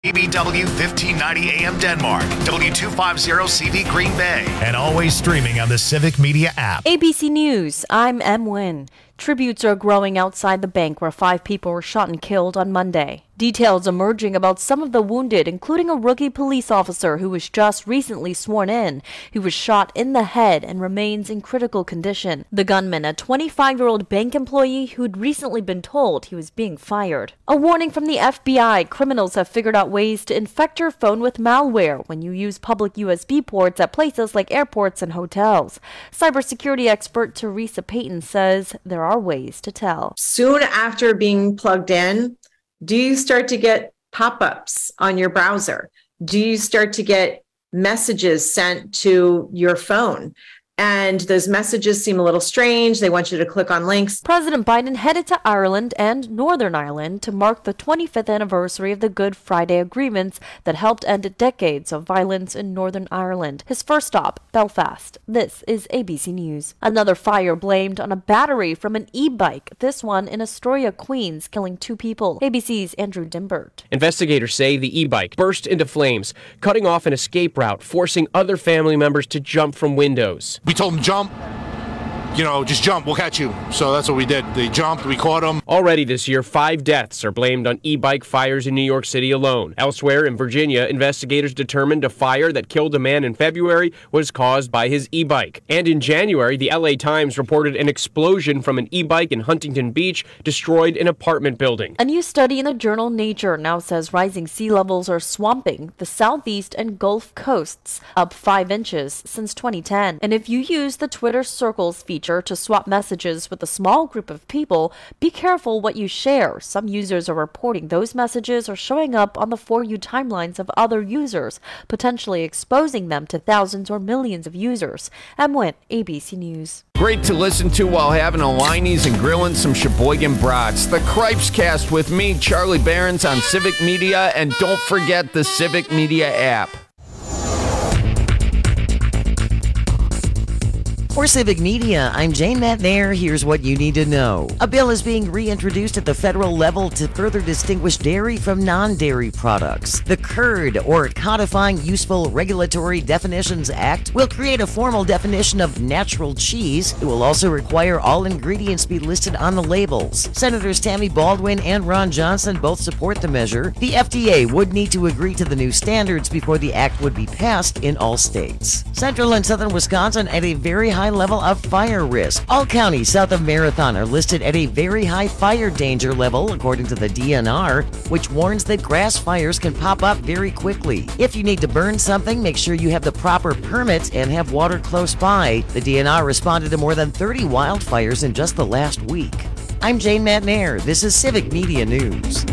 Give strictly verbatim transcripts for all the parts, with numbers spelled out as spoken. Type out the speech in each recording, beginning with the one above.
B B W fifteen ninety A M Denmark, W two fifty C V Green Bay, and always streaming on the Civic Media app. A B C News, I'm Em Nguyen. Tributes are growing outside the bank where five people were shot and killed on Monday. Details emerging about some of the wounded, including a rookie police officer who was just recently sworn in. He was shot in the head and remains in critical condition. The gunman, a twenty-five-year-old bank employee who'd recently been told he was being fired. A warning from the F B I, criminals have figured out ways to infect your phone with malware when you use public U S B ports at places like airports and hotels. Cybersecurity expert Teresa Payton says there are ways to tell. Soon after being plugged in, do you start to get pop-ups on your browser? Do you start to get messages sent to your phone? And those messages seem a little strange. They want you to click on links. President Biden headed to Ireland and Northern Ireland to mark the twenty-fifth anniversary of the Good Friday Agreements that helped end decades of violence in Northern Ireland. His first stop, Belfast. This is A B C News. Another fire blamed on a battery from an e-bike, this one in Astoria, Queens, killing two people. A B C's Andrew Dimbert. Investigators say the e-bike burst into flames, cutting off an escape route, forcing other family members to jump from windows. We told them jump, you know, just jump, we'll catch you. So that's what we did. They jumped, we caught them. Already this year, five deaths are blamed on e-bike fires in New York City alone. Elsewhere in Virginia, investigators determined a fire that killed a man in February was caused by his e-bike. And in January, the L A Times reported an explosion from an e-bike in Huntington Beach destroyed an apartment building. A new study in the journal Nature now says rising sea levels are swamping the southeast and Gulf coasts, up five inches since twenty ten. And if you use the Twitter Circles feature to swap messages with a small group of people, be careful what you share. Some users are reporting those messages are showing up on the For You timelines of other users, potentially exposing them to thousands or millions of users. Em Nguyen, A B C News. Great to listen to while having a Liney's and grilling some Sheboygan brats. The Cripes Cast with me, Charlie Barons, on Civic Media, and don't forget the Civic Media app. For Civic Media, I'm Jane McNair. Here's what you need to know. A bill is being reintroduced at the federal level to further distinguish dairy from non-dairy products. The C U R D, or Codifying Useful Regulatory Definitions Act, will create a formal definition of natural cheese. It will also require all ingredients be listed on the labels. Senators Tammy Baldwin and Ron Johnson both support the measure. The F D A would need to agree to the new standards before the act would be passed in all states. Central and southern Wisconsin at a very high level of fire risk. All counties south of Marathon are listed at a very high fire danger level, according to the D N R, which warns that grass fires can pop up very quickly. If you need to burn something, make sure you have the proper permit and have water close by. The D N R responded to more than thirty wildfires in just the last week. I'm Jane McNair. This is Civic Media News.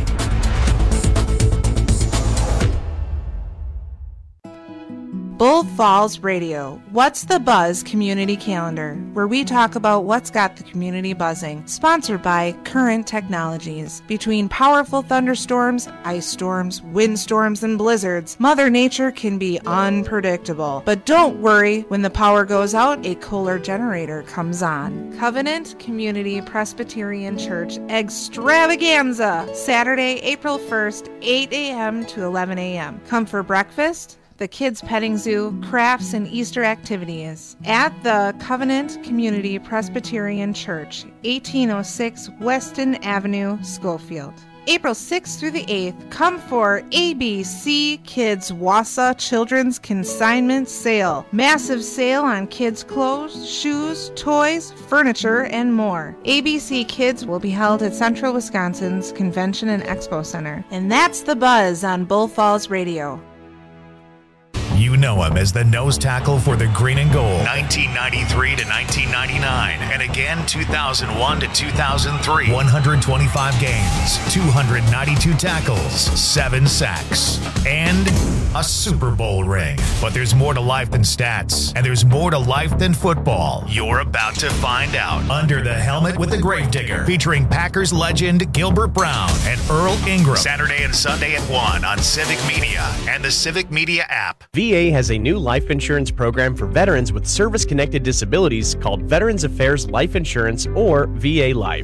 Bull Falls Radio, What's the Buzz Community Calendar, where we talk about what's got the community buzzing. Sponsored by Current Technologies. Between powerful thunderstorms, ice storms, windstorms, and blizzards, Mother Nature can be unpredictable. But don't worry, when the power goes out, a Kohler generator comes on. Covenant Community Presbyterian Church Extravaganza, Saturday, April first, eight a.m. to eleven a.m. Come for breakfast, the kids' petting zoo, crafts, and Easter activities at the Covenant Community Presbyterian Church, eighteen oh six Weston Avenue, Schofield. April sixth through the eighth, come for A B C Kids Wausau Children's Consignment Sale. Massive sale on kids' clothes, shoes, toys, furniture, and more. A B C Kids will be held at Central Wisconsin's Convention and Expo Center. And that's the buzz on Bull Falls Radio. You know him as the nose tackle for the Green and Gold, nineteen ninety-three to nineteen ninety-nine, and again two thousand one to two thousand three. one hundred twenty-five games, two hundred ninety-two tackles, seven sacks, and a Super Bowl ring. But there's more to life than stats, and there's more to life than football. You're about to find out. Under the Helmet with the Gravedigger, featuring Packers legend Gilbert Brown and Earl Ingram. Saturday and Sunday at one on Civic Media and the Civic Media app. V A has a new life insurance program for veterans with service-connected disabilities called Veterans Affairs Life Insurance, or V A Life.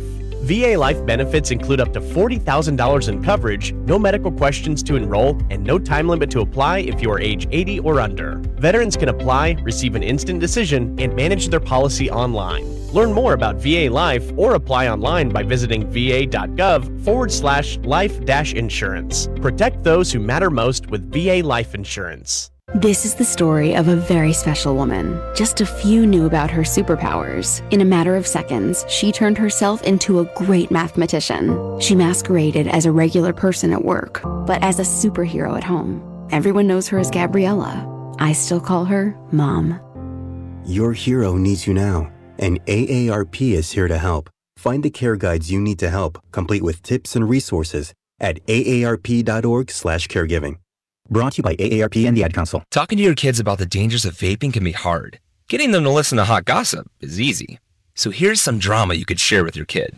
V A Life benefits include up to forty thousand dollars in coverage, no medical questions to enroll, and no time limit to apply if you are age eighty or under. Veterans can apply, receive an instant decision, and manage their policy online. Learn more about V A Life or apply online by visiting va.gov forward slash life dash insurance. Protect those who matter most with V A Life Insurance. This is the story of a very special woman. Just a few knew about her superpowers. In a matter of seconds, she turned herself into a great mathematician. She masqueraded as a regular person at work, but as a superhero at home. Everyone knows her as Gabriella. I still call her Mom. Your hero needs you now, and A A R P is here to help. Find the care guides you need to help, complete with tips and resources at aarp.org slash caregiving. Brought to you by A A R P and the Ad Council. Talking to your kids about the dangers of vaping can be hard. Getting them to listen to hot gossip is easy. So here's some drama you could share with your kid.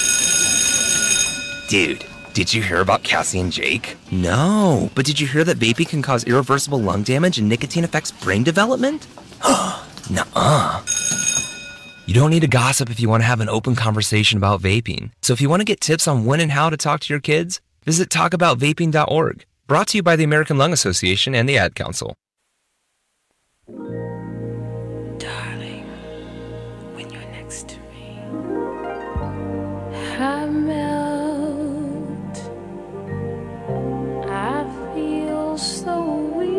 Dude, did you hear about Cassie and Jake? No, but did you hear that vaping can cause irreversible lung damage and nicotine affects brain development? Nuh-uh. You don't need to gossip if you want to have an open conversation about vaping. So if you want to get tips on when and how to talk to your kids, visit talk about vaping dot org. Brought to you by the American Lung Association and the Ad Council. Darling, when you're next to me, I melt. I feel so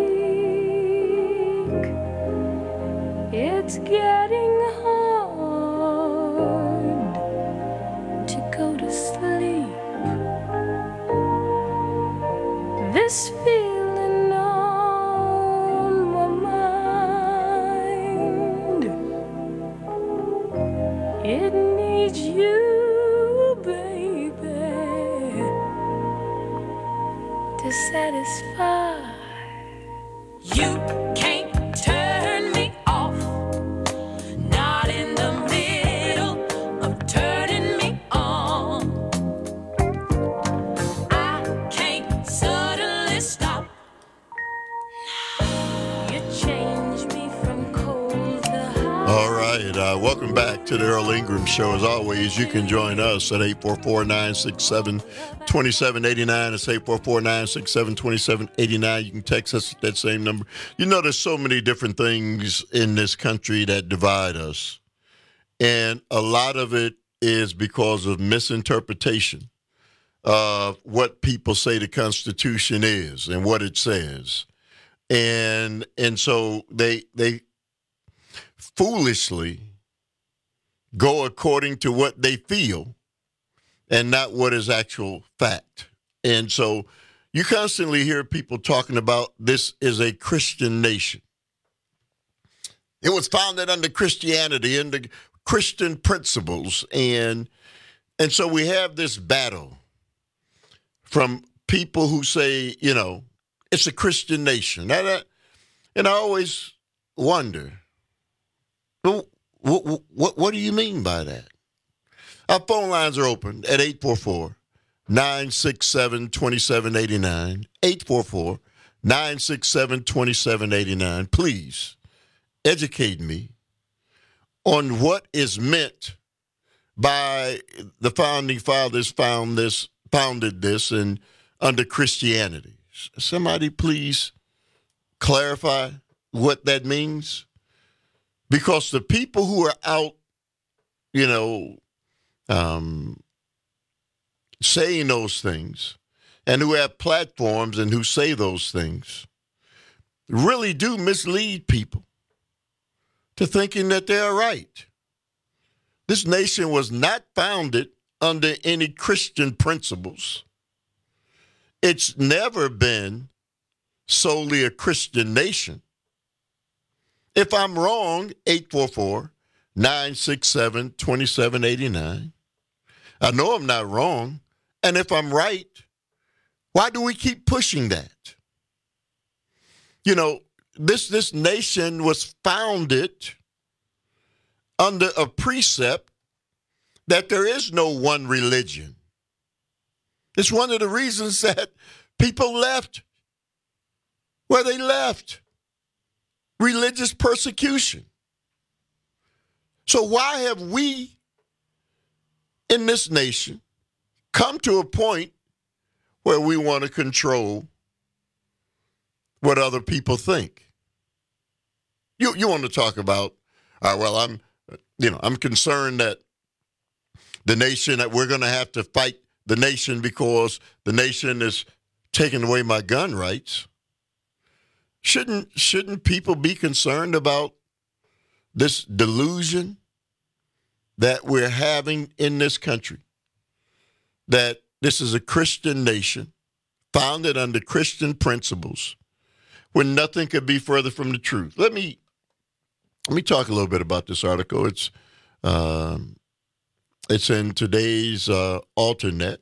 weak. It's getting hard to go to sleep. This feeling on my mind, it needs you, baby, to satisfy. You can't turn me off, not in the middle of turning me on. I can't suddenly stop. You change me from cold to hot. All right, uh, welcome back to the Earl Ingram Show. As always, you can join us at eight four four, nine six seven, two seven eight nine. It's eight four four, nine six seven, two seven eight nine. You can text us at that same number. You know, there's so many different things in this country that divide us, and a lot of it is because of misinterpretation of what people say the Constitution is and what it says. And and so they they foolishly go according to what they feel and not what is actual fact. And so you constantly hear people talking about this is a Christian nation. It was founded under Christianity and the Christian principles. And, and so we have this battle from people who say, you know, it's a Christian nation. And I, and I always wonder, well, what, what, what do you mean by that? Our phone lines are open at eight four four, nine six seven, two seven eight nine, eight four four, nine six seven, two seven eight nine. Please educate me on what is meant by the founding fathers found this, founded this and under Christianity. Somebody please clarify what that means. Because the people who are out, you know, um, saying those things and who have platforms and who say those things really do mislead people to thinking that they're right. This nation was not founded under any Christian principles. It's never been solely a Christian nation. If I'm wrong, eight four four, nine six seven, two seven eight nine. I know I'm not wrong. And if I'm right, why do we keep pushing that? You know, this, this nation was founded under a precept that there is no one religion. It's one of the reasons that people left where they left. Religious persecution. So why have we in this nation come to a point where we want to control what other people think. You you want to talk about, uh, well, I'm, you know, I'm concerned that the nation, that we're going to have to fight the nation because the nation is taking away my gun rights. Shouldn't shouldn't people be concerned about this delusion that we're having in this country, that this is a Christian nation founded under Christian principles, when nothing could be further from the truth? Let me let me talk a little bit about this article. It's um, it's in today's uh, Alternet.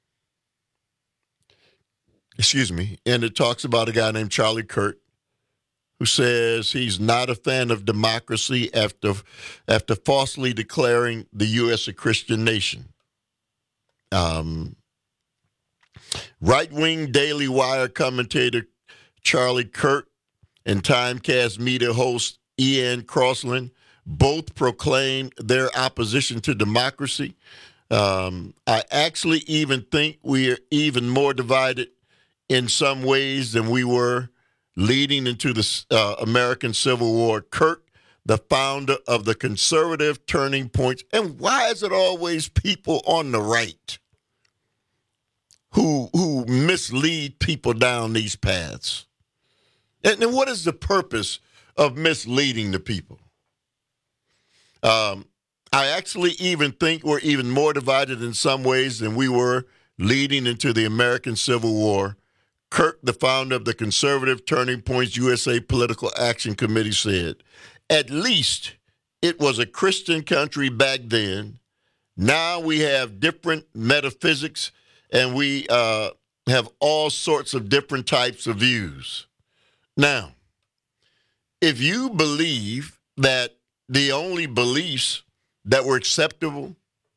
Excuse me, and it talks about a guy named Charlie Kirk, who says he's not a fan of democracy after after falsely declaring the U S a Christian nation. Um, right-wing Daily Wire commentator Charlie Kirk and Timecast media host Ian Crossland both proclaimed their opposition to democracy. Um, I actually even think we are even more divided in some ways than we were leading into the uh, American Civil War. Kirk, the founder of the conservative Turning Points. And why is it always people on the right who who mislead people down these paths? And, and what is the purpose of misleading the people? Um, I actually even think we're even more divided in some ways than we were leading into the American Civil War. Kirk, the founder of the conservative Turning Points U S A Political Action Committee, said, at least it was a Christian country back then. Now we have different metaphysics, and we uh, have all sorts of different types of views. Now, if you believe that the only beliefs that were acceptable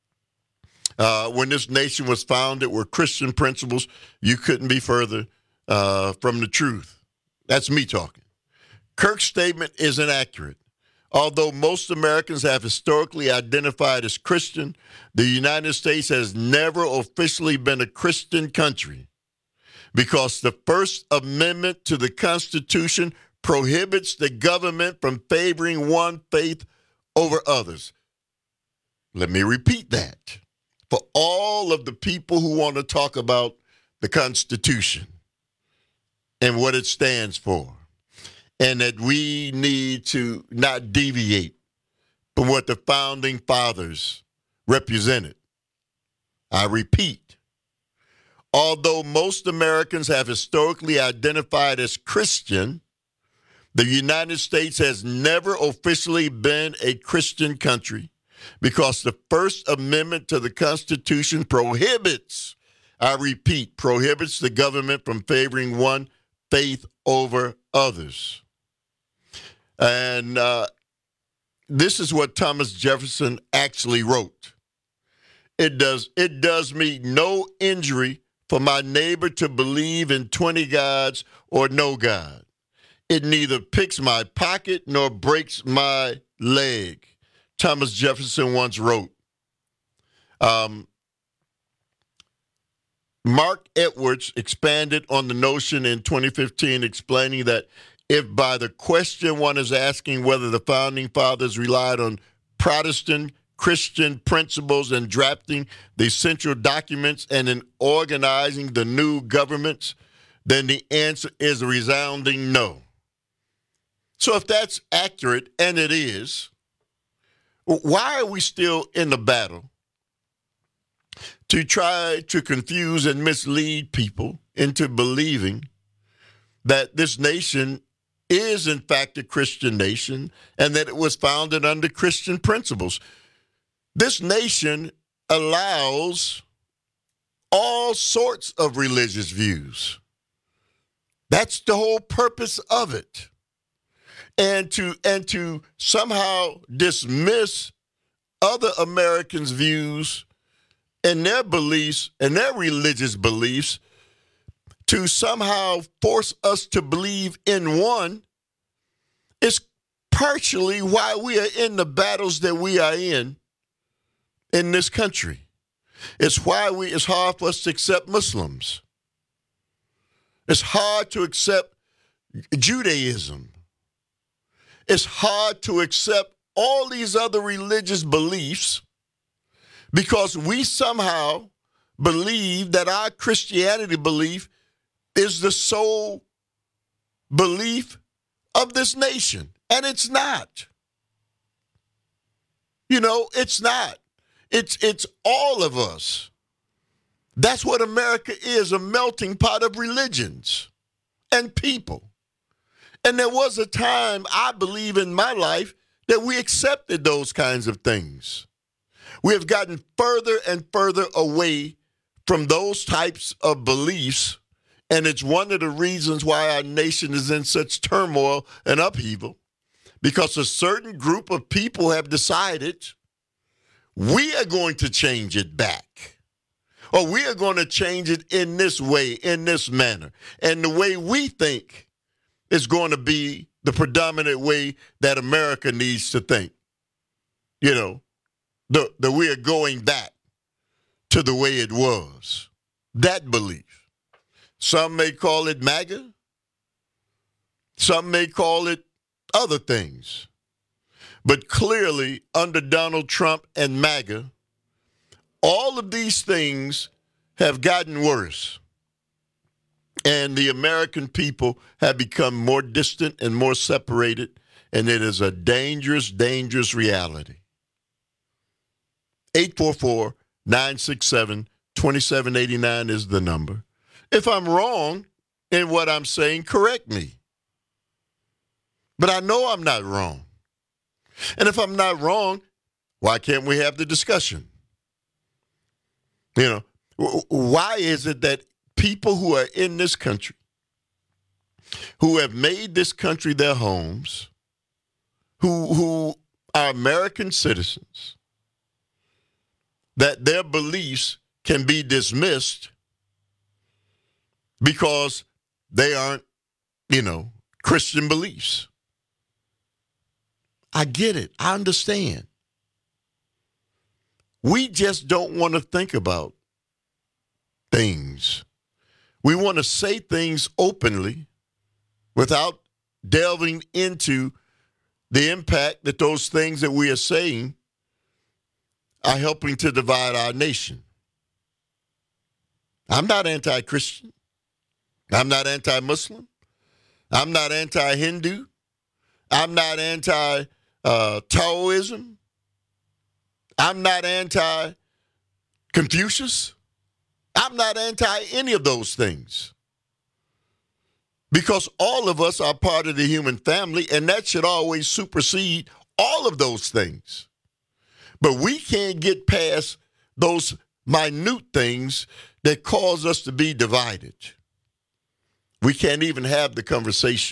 uh, when this nation was founded were Christian principles, you couldn't be further uh, from the truth. That's me talking. Kirk's statement is inaccurate. Although most Americans have historically identified as Christian, the United States has never officially been a Christian country because the First Amendment to the Constitution prohibits the government from favoring one faith over others. Let me repeat that. For all of the people who want to talk about the Constitution and what it stands for, and that we need to not deviate from what the founding fathers represented. I repeat, although most Americans have historically identified as Christian, the United States has never officially been a Christian country because the First Amendment to the Constitution prohibits, I repeat, prohibits the government from favoring one faith over others. And uh, this is what Thomas Jefferson actually wrote. It does, it does me no injury for my neighbor to believe in twenty gods or no God. It neither picks my pocket nor breaks my leg, Thomas Jefferson once wrote. Um, Mark Edwards expanded on the notion in twenty fifteen, explaining that if by the question one is asking whether the founding fathers relied on Protestant Christian principles in drafting the essential documents and in organizing the new governments, then the answer is a resounding no. So if that's accurate, and it is, why are we still in the battle to try to confuse and mislead people into believing that this nation is in fact a Christian nation and that it was founded under Christian principles? This nation allows all sorts of religious views. That's the whole purpose of it. And to and to somehow dismiss other Americans' views and their beliefs and their religious beliefs, to somehow force us to believe in one, is partially why we are in the battles that we are in in this country. It's why we, it's hard for us to accept Muslims. It's hard to accept Judaism. It's hard to accept all these other religious beliefs because we somehow believe that our Christianity belief is the sole belief of this nation. And it's not. You know, it's not. It's it's all of us. That's what America is, a melting pot of religions and people. And there was a time, I believe in my life, that we accepted those kinds of things. We have gotten further and further away from those types of beliefs, and it's one of the reasons why our nation is in such turmoil and upheaval, because a certain group of people have decided we are going to change it back. Or we are going to change it in this way, in this manner. And the way we think is going to be the predominant way that America needs to think. You know, the, the we are going back to the way it was. That belief. Some may call it MAGA. Some may call it other things. But clearly, under Donald Trump and MAGA, all of these things have gotten worse. And the American people have become more distant and more separated. And it is a dangerous, dangerous reality. eight four four, nine six seven, two seven eight nine is the number. If I'm wrong in what I'm saying, correct me. But I know I'm not wrong. And if I'm not wrong, why can't we have the discussion? You know, why is it that people who are in this country, who have made this country their homes, who who are American citizens, that their beliefs can be dismissed because they aren't, you know, Christian beliefs? I get it. I understand. We just don't want to think about things. We want to say things openly without delving into the impact that those things that we are saying are helping to divide our nation. I'm not anti-Christian. I'm not anti-Muslim. I'm not anti-Hindu. I'm not anti Uh, Taoism. I'm not anti-Confucius. I'm not anti any of those things. Because all of us are part of the human family, and that should always supersede all of those things. But we can't get past those minute things that cause us to be divided. We can't even have the conversation.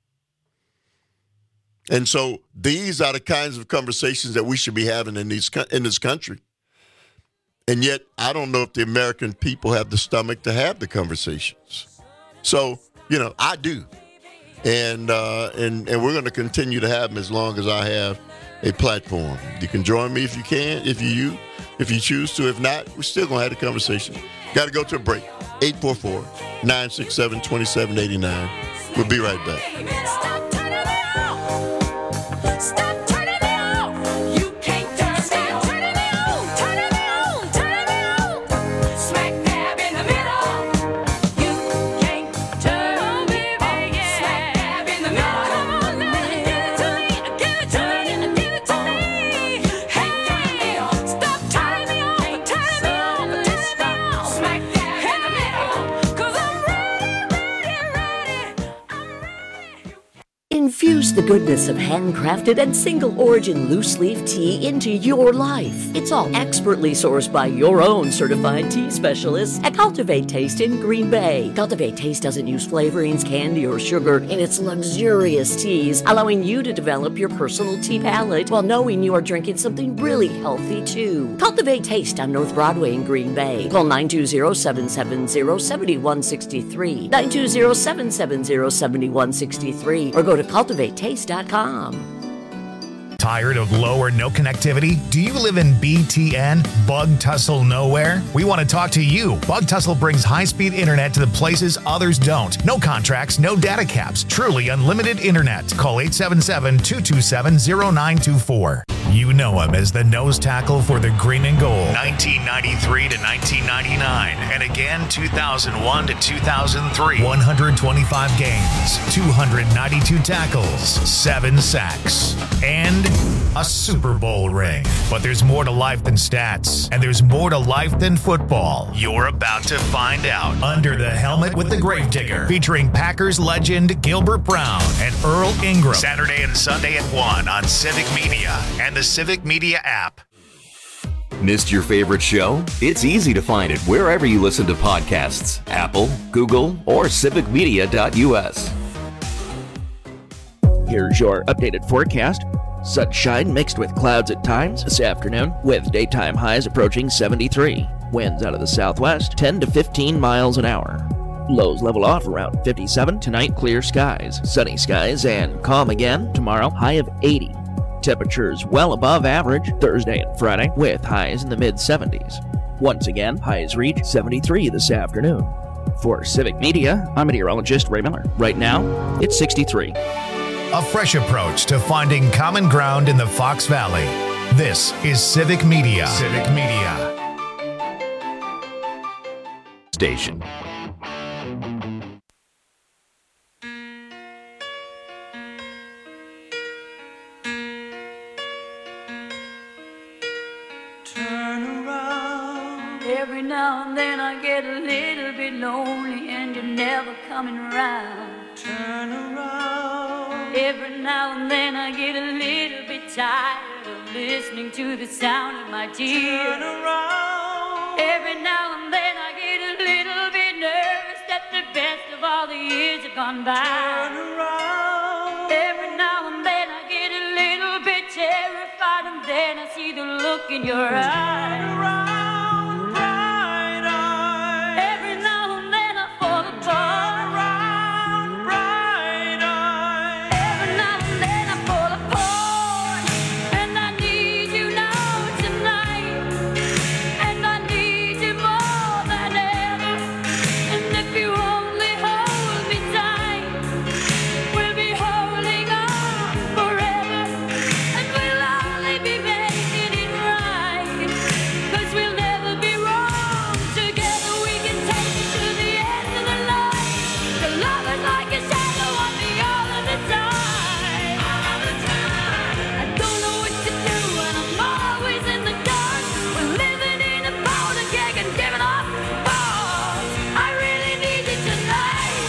And so these are the kinds of conversations that we should be having in these in this country. And yet, I don't know if the American people have the stomach to have the conversations. So, you know, I do. And uh, and, and we're going to continue to have them as long as I have a platform. You can join me if you can, if you, you if you choose to. If not, we're still going to have the conversation. Got to go to a break. eight four four, nine six seven, two seven eight nine. We'll be right back. Stop turning me on. You can't turn me on. Turn me on. Turn me on. Turn me on. Smack dab in the middle. You can't turn me on. Smack dab in the middle. Come on now. Give it to me. Give it to me. Give it to me. Hey, stop turning me on. Turn me on. Turn me on. Smack dab in the middle. 'Cause I'm ready, ready, ready. Infuse the goodness of handcrafted and single-origin loose-leaf tea into your life. It's all expertly sourced by your own certified tea specialists at Cultivate Taste in Green Bay. Cultivate Taste doesn't use flavorings, candy, or sugar in its luxurious teas, allowing you to develop your personal tea palette while knowing you are drinking something really healthy, too. Cultivate Taste on North Broadway in Green Bay. Call nine two zero, seven seven zero, seven one six three, nine two zero, seven seven zero, seven one six three, or go to cultivate taste dot com. Tired of low or no connectivity? Do you live in B T N? Bug Tussle Nowhere? We want to talk to you. Bug Tussle brings high-speed internet to the places others don't. No contracts, no data caps. Truly unlimited internet. Call eight seven seven, two two seven, zero nine two four. You know him as the nose tackle for the Green and Gold. nineteen ninety-three to nineteen ninety-nine. And again, two thousand one to two thousand three. one hundred twenty-five games. two hundred ninety-two tackles. seven sacks. And a Super Bowl ring. But there's more to life than stats. And there's more to life than football. You're about to find out. Under the Helmet with the Gravedigger. Featuring Packers legend Gilbert Brown and Earl Ingram. Saturday and Sunday at one on Civic Media and the Civic Media app. Missed your favorite show? It's easy to find it wherever you listen to podcasts. Apple, Google, or civic media dot U S. Here's your updated forecast. Sunshine mixed with clouds at times this afternoon, with daytime highs approaching seventy-three. Winds out of the southwest, ten to fifteen miles an hour. Lows level off around fifty-seven. Tonight, clear skies, sunny skies, and calm again. Tomorrow, high of eighty. Temperatures well above average Thursday and Friday, with highs in the mid seventies. Once again, highs reach seventy-three this afternoon. For Civic Media, I'm meteorologist Ray Miller. Right now, it's sixty-three. A fresh approach to finding common ground in the Fox Valley. This is Civic Media. Civic Media. Station. Turn around. Every now and then I get a little bit lonely and you're never coming around. Turn around. Every now and then I get a little bit tired of listening to the sound of my tears. Turn around. Every now and then I get a little bit nervous that the best of all the years have gone by. Turn around. Every now and then I get a little bit terrified and then I see the look in your eyes. Turn around, bright eyes. Every now and then I fall apart. Turn around, bright eyes. Every now and then I fall apart. And I need you now tonight. And I need you more than ever. And if you only hold me tight, we'll be holding on forever. And we'll only be making it right. 'Cause we'll never be wrong. Together we can take it to the end of the line. The love is like a shadow on me all of the time. All of the time. I don't know what to do and I'm always in the dark. We're living in a powder keg and giving off balls. I really need you tonight.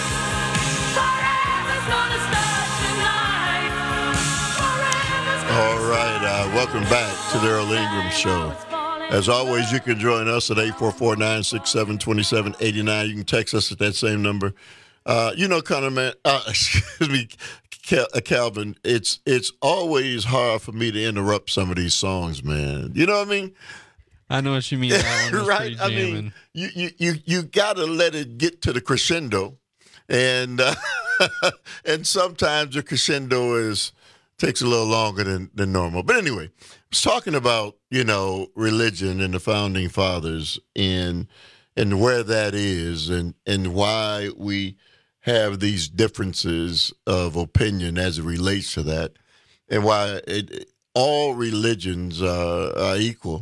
Forever's gonna start tonight. Forever's gonna All right, uh, welcome back to the Earl Ingram Show. As always, you can join us at eight four four, nine six seven, two seven eight nine. You can text us at that same number. Uh, you know, Connor, man, uh, excuse me, Cal- uh, Calvin, it's it's always hard for me to interrupt some of these songs, man. You know what I mean? I know what you mean. That one was right? pretty I jamming. mean, you, you, you, you got to let it get to the crescendo. And uh, and sometimes the crescendo is takes a little longer than, than normal. But anyway, I was talking about, you know, religion and the founding fathers and and where that is and, and why we have these differences of opinion as it relates to that and why it, all religions uh, are equal.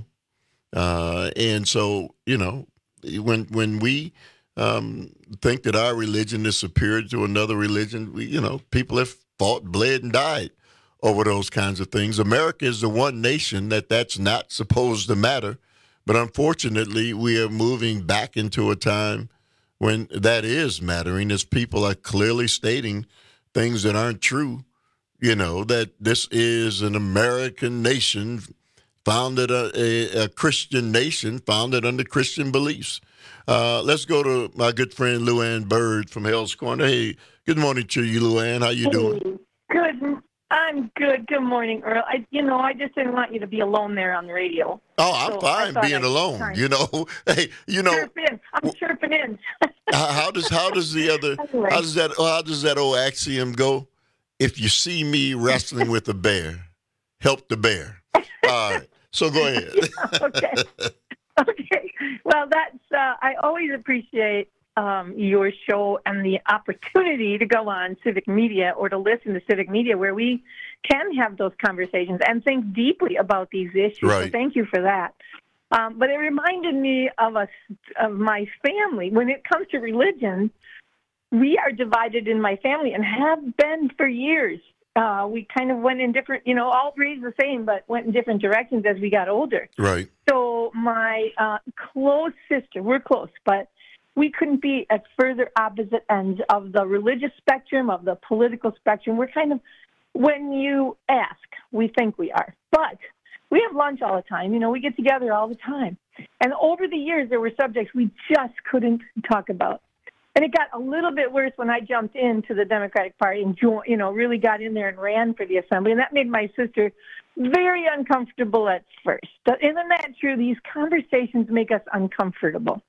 Uh, and so, you know, when when we um, think that our religion is superior to another religion, we, you know, people have fought, bled, and died over those kinds of things. America is the one nation that that's not supposed to matter. But unfortunately, we are moving back into a time when that is mattering, as people are clearly stating things that aren't true, you know, that this is an American nation founded a, a, a Christian nation, founded under Christian beliefs. Uh, let's go to my good friend Luann Bird from Hell's Corner. Hey, good morning to you, Luann. How you doing? Good. I'm good. Good morning, Earl. I, you know, I just didn't want you to be alone there on the radio. Oh, I'm So I fine thought being I'd alone. try. You know, hey, you know, Chirp in. I'm chirping in. how, how does how does the other Anyway. how does that how does that old axiom go? If you see me wrestling with a bear, help the bear. All right. So go ahead. Okay. Okay. Well, that's, uh, I always appreciate um, your show and the opportunity to go on Civic Media or to listen to Civic Media where we can have those conversations and think deeply about these issues. Right. So thank you for that. Um, but it reminded me of us, of my family. When it comes to religion, we are divided in my family and have been for years. Uh, we kind of went in different, you know, all raised the same, but went in different directions as we got older. Right. So my uh, close sister, we're close, but we couldn't be at further opposite ends of the religious spectrum, of the political spectrum. We're kind of, when you ask, we think we are. But we have lunch all the time. You know, we get together all the time. And over the years, there were subjects we just couldn't talk about. And it got a little bit worse when I jumped into the Democratic Party and, you know, really got in there and ran for the assembly. And that made my sister very uncomfortable at first. Isn't that true? These conversations make us uncomfortable.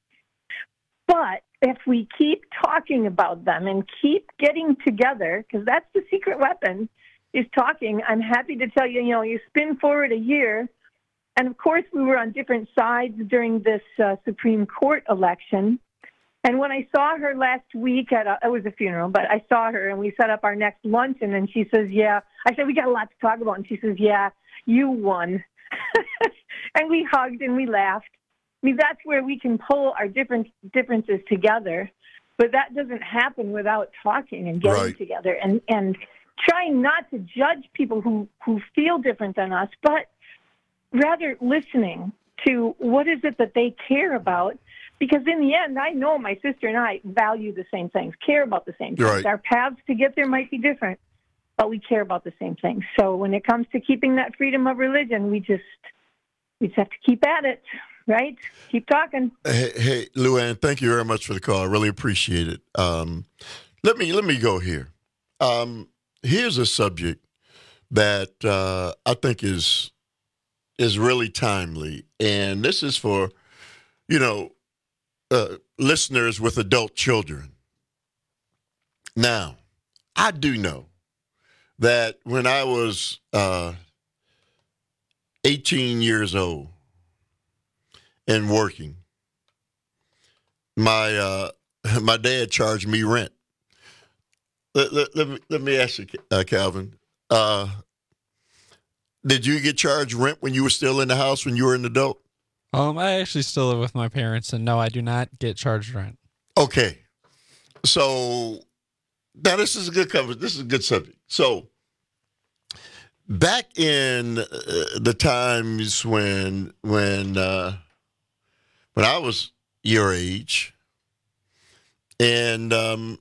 But if we keep talking about them and keep getting together, because that's the secret weapon, is talking, I'm happy to tell you, you know, you spin forward a year, and of course we were on different sides during this uh, Supreme Court election. And when I saw her last week at a, it was a funeral, but I saw her and we set up our next luncheon and she says, yeah, I said, we got a lot to talk about. And she says, yeah, you won. And we hugged and we laughed. I mean, that's where we can pull our different differences together, but that doesn't happen without talking and getting Right. together and, and trying not to judge people who, who feel different than us, but rather listening to what is it that they care about. Because in the end, I know my sister and I value the same things, care about the same things. Right. Our paths to get there might be different, but we care about the same things. So when it comes to keeping that freedom of religion, we just we just have to keep at it, right? Keep talking. Hey, hey, Luann, thank you very much for the call. I really appreciate it. Um, let me let me go here. Um, here's a subject that uh, I think is is really timely, and this is for, you know, uh, listeners with adult children. Now, I do know that when I was uh, eighteen years old and working, my uh, my dad charged me rent. Let, let, let, me, let me ask you, uh, Calvin, uh, did you get charged rent when you were still in the house when you were an adult? Um, I actually still live with my parents, and no, I do not get charged rent. Okay. So now this is a good cover. This is a good subject. So back in uh, the times when when uh, when I was your age, and um,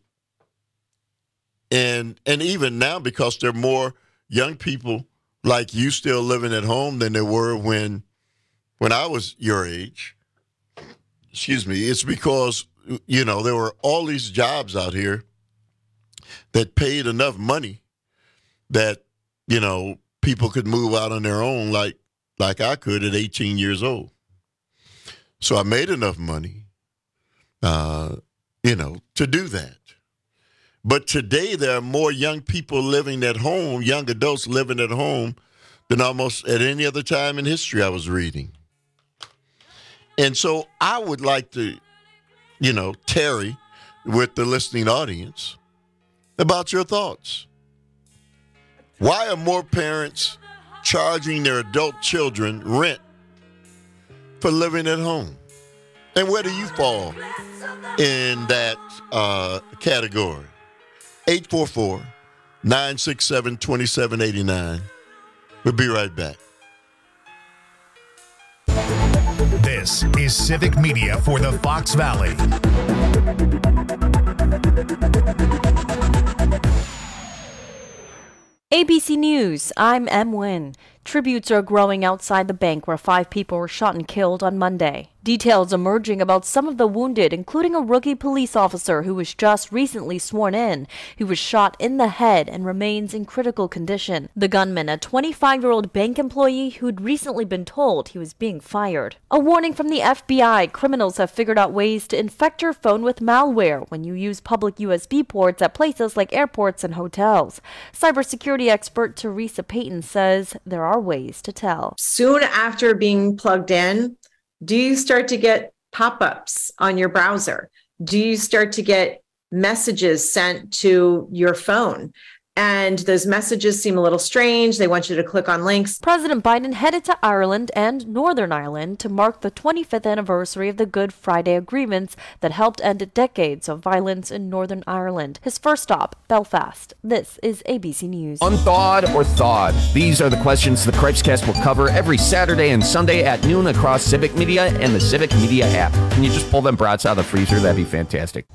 and and even now, because there are more young people like you still living at home than there were when when I was your age. Excuse me. It's because, you know, there were all these jobs out here that paid enough money that, you know, people could move out on their own like like I could at eighteen years old. So I made enough money, uh, you know, to do that. But today there are more young people living at home, young adults living at home, than almost at any other time in history I was reading. And so I would like to, you know, tarry with the listening audience about your thoughts. Why are more parents charging their adult children rent for living at home? And where do you fall in that uh, category? eight four four, nine six seven, two seven eight nine. We'll be right back. This is Civic Media for the Fox Valley. A B C News, I'm Em Nguyen. Tributes are growing outside the bank where five people were shot and killed on Monday. Details emerging about some of the wounded, including a rookie police officer who was just recently sworn in. He was shot in the head and remains in critical condition. The gunman, a twenty-five-year-old bank employee who'd recently been told he was being fired. A warning from the F B I, criminals have figured out ways to infect your phone with malware when you use public U S B ports at places like airports and hotels. Cybersecurity expert Teresa Payton says there are are ways to tell. Soon after being plugged in, do you start to get pop-ups on your browser? Do you start to get messages sent to your phone? And those messages seem a little strange. They want you to click on links. President Biden headed to Ireland and Northern Ireland to mark the twenty-fifth anniversary of the Good Friday Agreements that helped end decades of violence in Northern Ireland. His first stop, Belfast. This is A B C News. Unthawed or thawed? These are the questions the Cripescast will cover every Saturday and Sunday at noon across Civic Media and the Civic Media app. Can you just pull them brats out of the freezer? That'd be fantastic.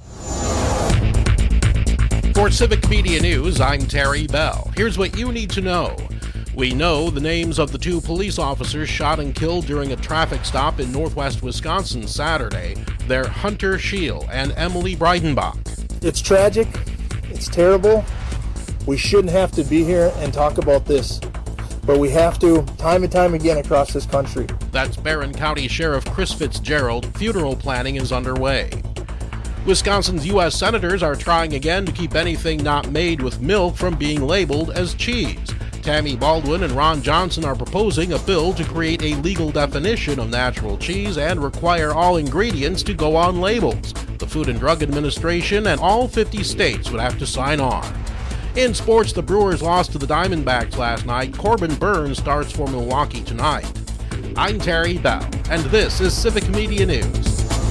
For Civic Media News, I'm Terry Bell. Here's what you need to know. We know the names of the two police officers shot and killed during a traffic stop in northwest Wisconsin Saturday. They're Hunter Scheel and Emily Breidenbach. It's tragic. It's terrible. We shouldn't have to be here and talk about this, but we have to time and time again across this country. That's Barron County Sheriff Chris Fitzgerald. Funeral planning is underway. Wisconsin's U S senators are trying again to keep anything not made with milk from being labeled as cheese. Tammy Baldwin and Ron Johnson are proposing a bill to create a legal definition of natural cheese and require all ingredients to go on labels. The Food and Drug Administration and all fifty states would have to sign on. In sports, the Brewers lost to the Diamondbacks last night. Corbin Burns starts for Milwaukee tonight. I'm Terry Bell, and this is Civic Media News.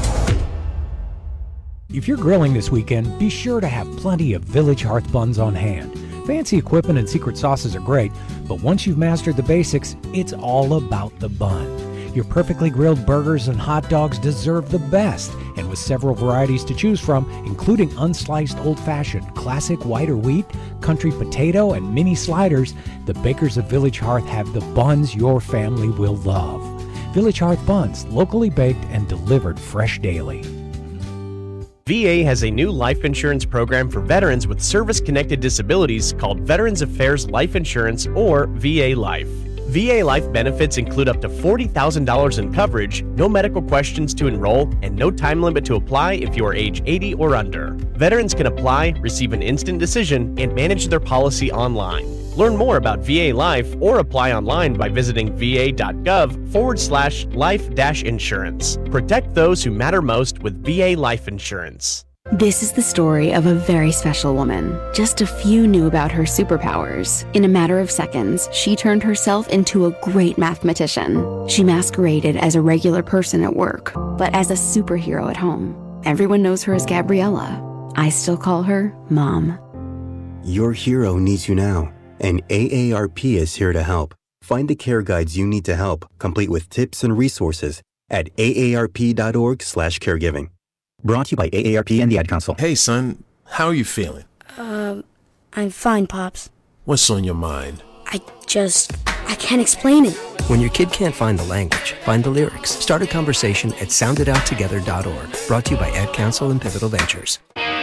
If you're grilling this weekend, be sure to have plenty of Village Hearth buns on hand. Fancy equipment and secret sauces are great, but once you've mastered the basics, it's all about the bun. Your perfectly grilled burgers and hot dogs deserve the best, and with several varieties to choose from, including unsliced old-fashioned, classic white or wheat, country potato, and mini sliders, the bakers of Village Hearth have the buns your family will love. Village Hearth buns, locally baked and delivered fresh daily. V A has a new life insurance program for veterans with service-connected disabilities called Veterans Affairs Life Insurance, or V A Life. V A Life benefits include up to forty thousand dollars in coverage, no medical questions to enroll, and no time limit to apply if you are age eighty or under. Veterans can apply, receive an instant decision, and manage their policy online. Learn more about V A Life or apply online by visiting va.gov forward slash life dash insurance. Protect those who matter most with V A Life Insurance. This is the story of a very special woman. Just a few knew about her superpowers. In a matter of seconds, she turned herself into a great mathematician. She masqueraded as a regular person at work, but as a superhero at home. Everyone knows her as Gabriella. I still call her Mom. Your hero needs you now, and A A R P is here to help. Find the care guides you need to help, complete with tips and resources at A A R P dot org slash caregiving. Brought to you by A A R P and the Ad Council. Hey, son, how are you feeling? Um, I'm fine, Pops. What's on your mind? I just, I can't explain it. When your kid can't find the language, find the lyrics. Start a conversation at sound it out together dot org. Brought to you by Ad Council and Pivotal Ventures.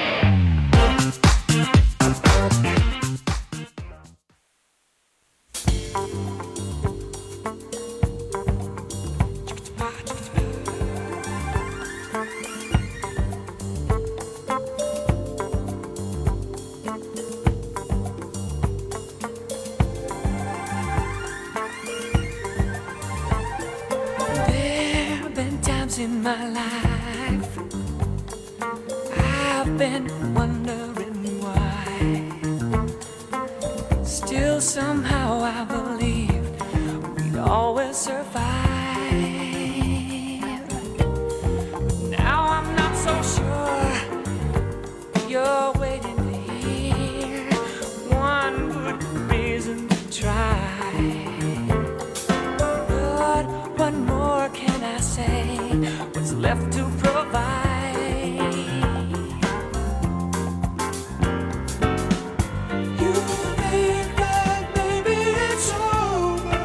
In my life, I've been wondering why. Still, somehow, I believed we'd always survive. Now I'm not so sure you're waiting to hear one good reason to try. But what more can I say? What's left to provide? You think that maybe it's over,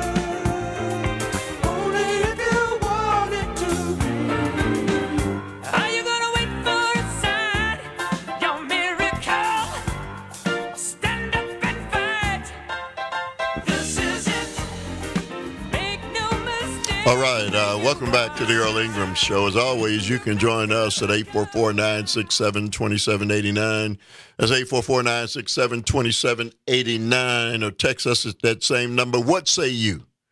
only if you want it to be. Are you gonna wait for a sign, your miracle? Stand up and fight. This is it. Make no mistake. All right, uh, welcome back to the Earl Ingram Show. As always, you can join us at eight four four, nine six seven, two seven eight nine. That's eight four four, nine six seven, two seven eight nine, or text us at that same number. What say you?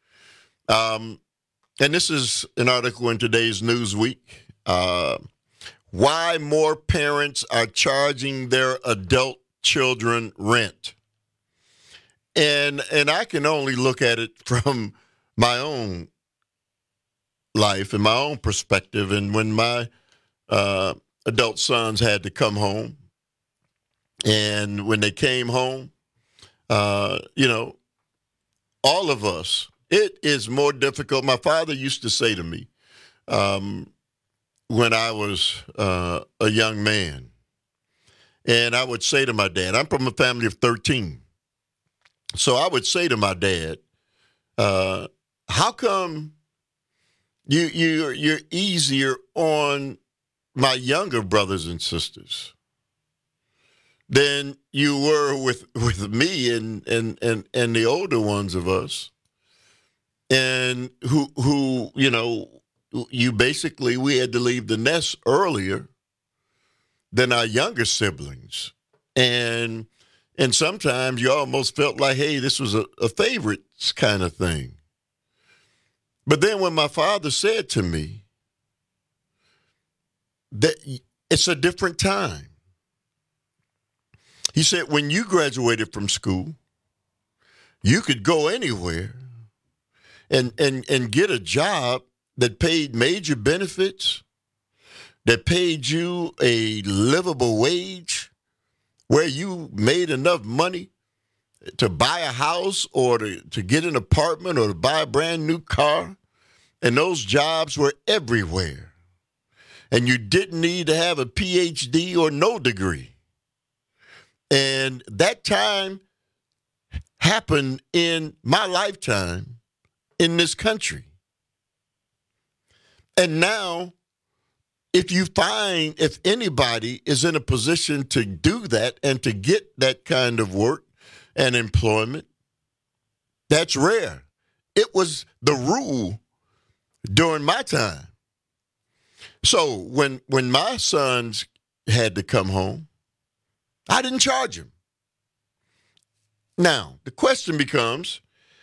Um, and this is an article in today's Newsweek. Uh, why more parents are charging their adult children rent. And and I can only look at it from my own life and my own perspective. And when my uh, adult sons had to come home, and when they came home, uh, you know, all of us, it is more difficult. My father used to say to me um, when I was uh, a young man, and I would say to my dad, I'm from a family of thirteen. So I would say to my dad, uh, how come you, you, you're easier on my younger brothers and sisters than you were with, with me and, and, and, and the older ones of us? And who, who, you know, you basically, we had to leave the nest earlier than our younger siblings. And and sometimes you almost felt like, hey, this was a, a favorites kind of thing. But then when my father said to me that it's a different time, he said, when you graduated from school, you could go anywhere and, and, and get a job that paid major benefits, that paid you a livable wage, where you made enough money to buy a house or to, to get an apartment or to buy a brand new car. And those jobs were everywhere. And you didn't need to have a P H D or no degree. And that time happened in my lifetime in this country. And now, if you find, if anybody is in a position to do that and to get that kind of work and employment, that's rare. It was the rule during my time. So when when my sons had to come home, I didn't charge them. Now, the question becomes,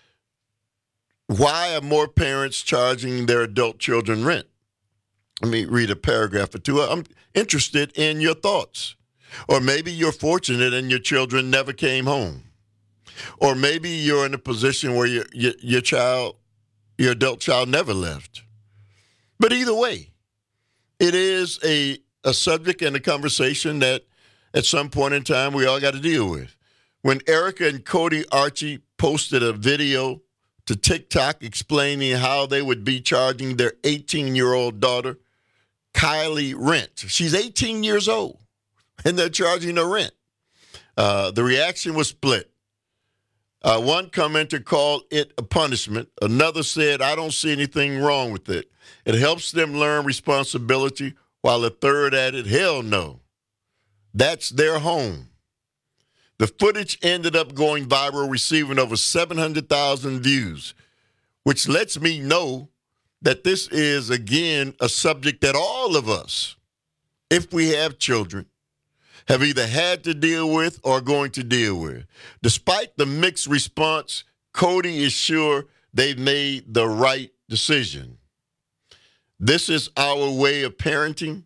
why are more parents charging their adult children rent? Let me read a paragraph or two. I'm interested in your thoughts. Or maybe you're fortunate and your children never came home. Or maybe you're in a position where your, your, your child, your adult child never left. But either way, it is a, a subject and a conversation that at some point in time we all got to deal with. When Erica and Cody Archie posted a video to TikTok explaining how they would be charging their eighteen-year-old daughter, Kylie, rent. She's eighteen years old, and they're charging her rent. Uh, the reaction was split. Uh, one commenter called it a punishment. Another said, I don't see anything wrong with it. It helps them learn responsibility, while a third added, hell no. That's their home. The footage ended up going viral, receiving over seven hundred thousand views, which lets me know that this is, again, a subject that all of us, if we have children, have either had to deal with or going to deal with. Despite the mixed response, Cody is sure they've made the right decision. This is our way of parenting,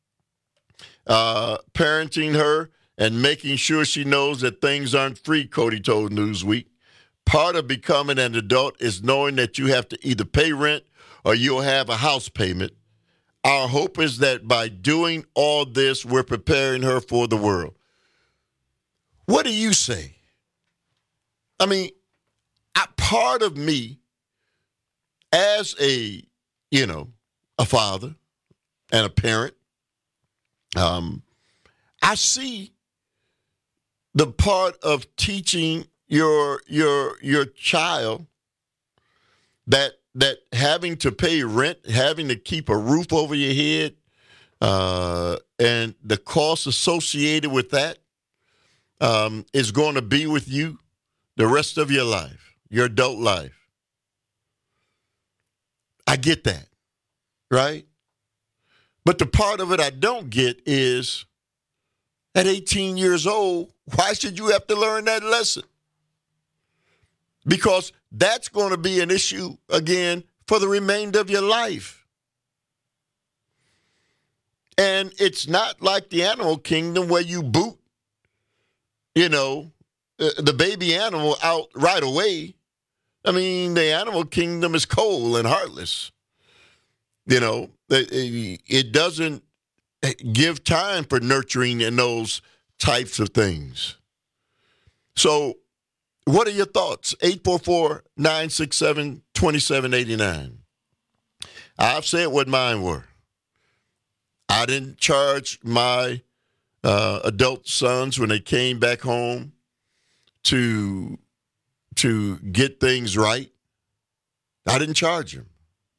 uh, parenting her and making sure she knows that things aren't free, Cody told Newsweek. Part of becoming an adult is knowing that you have to either pay rent or you'll have a house payment. Our hope is that by doing all this, we're preparing her for the world. What do you say? I mean, I, part of me, as a, you know, a father and a parent, um, I see the part of teaching your your your child that that having to pay rent, having to keep a roof over your head, uh, and the costs associated with that um, is going to be with you the rest of your life, your adult life. I get that, right? But the part of it I don't get is, at eighteen years old, why should you have to learn that lesson? Because that's going to be an issue again for the remainder of your life. And it's not like the animal kingdom where you boot, you know, the baby animal out right away. I mean, the animal kingdom is cold and heartless. You know, it doesn't give time for nurturing and those types of things. So what are your thoughts? eight four four, nine six seven, two seven eight nine. I've said what mine were. I didn't charge my uh, adult sons when they came back home to, to get things right. I didn't charge them.